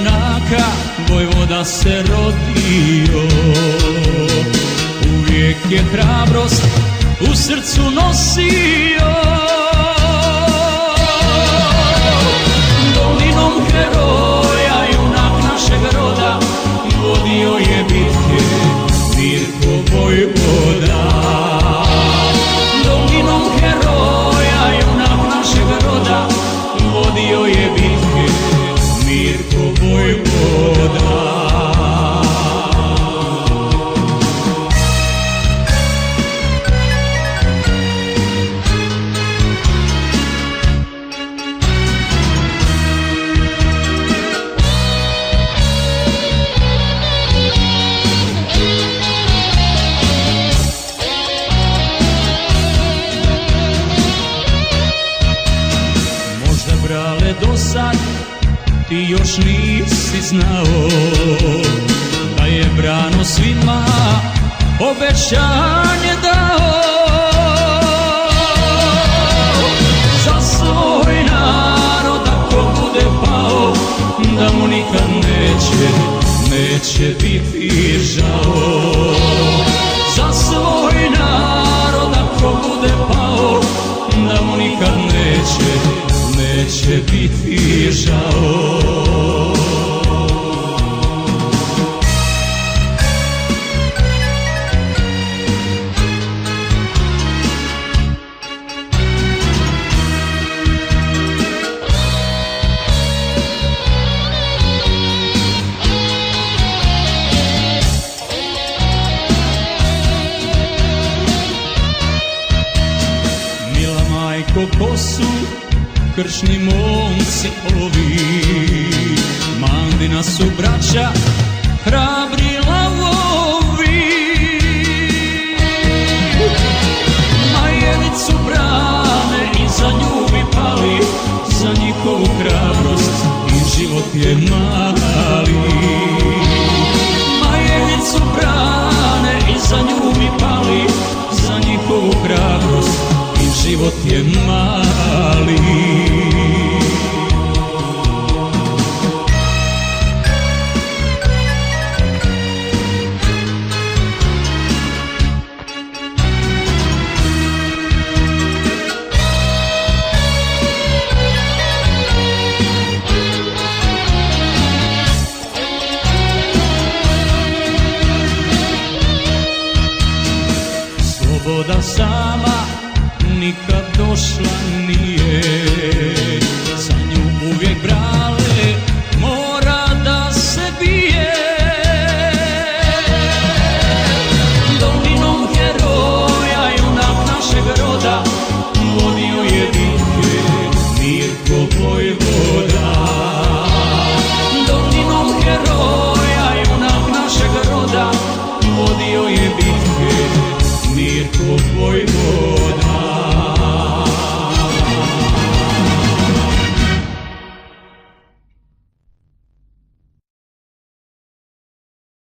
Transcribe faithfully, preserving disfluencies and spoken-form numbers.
junaka Vojvoda se rodio. Uvijek je hrabrost u srcu nosio. Dolinom heroja, junak našeg roda, vodio je bitke Mirko Vojvoda. Dolinom heroja, junak našeg roda, vodio je bitke Mirko Vojvoda. Dosad ti još nisi znao da je Brano svima obećanje dao. Za svoj narod ako bude pao, da mu nikad neće, neće biti žao. Za svoj narod ako bude pao, da mu nikad neće, neće biti žao. Mila majko, ko su kršni momci ovi? Mandina su braća, hrabri lavovi. Majelicu brane i za nju bi pali, za njihovu hrabrost i život je mali. Majelicu brane i za nju bi pali, za njihovu hrabrost i život je mali. Sloboda sama nikad došla nije,